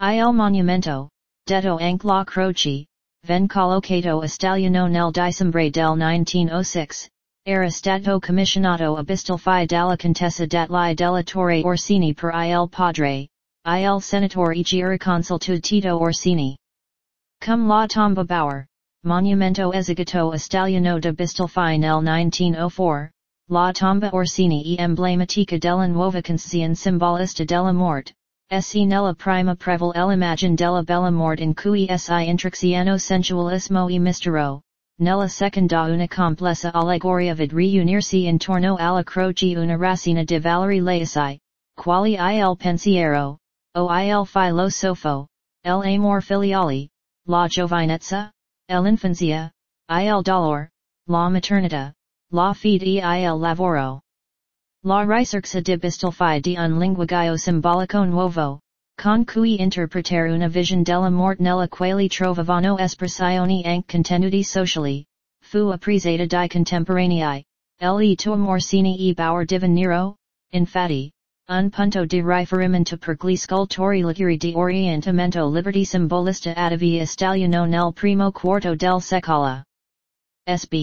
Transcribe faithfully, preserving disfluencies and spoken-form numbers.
Il monumento, detto anche la croce, ven collocato a Stallione nel dicembre del nineteensei, era stato commissionato a Bistolfi dalla Contessa d'Atli della Torre Orsini per il padre, il senatore e giureconsulto Tito Orsini. Cum la tomba Bauer, monumento eseguito a Stallione de Bistolfi nel nineteenoquattro, la tomba Orsini e emblematica della nuova concezione simbolista della morte, se nella prima preval l'immagine della bella morte in cui si introxiano sensualismo e mistero, nella seconda una complessa allegoria vid riunirsi intorno alla croce una racina di valori laici, quali il pensiero, o il filosofo, l'amor filiale, la giovinezza, l'infanzia, il dolore, la maternità, la fede e il lavoro. La ricerca di Bistolfi di un linguaggio simbolico nuovo, con cui interpretare una visione della morte nella quale trovavano espressione anche contenuti sociali, fu apprezzata dai contemporanei, le to Orsini e Bauer divennero, infatti, un punto di riferimento per gli scultori letteri di orientamento liberty simbolista attivi a Stallione nel primo quarto del secolo. S B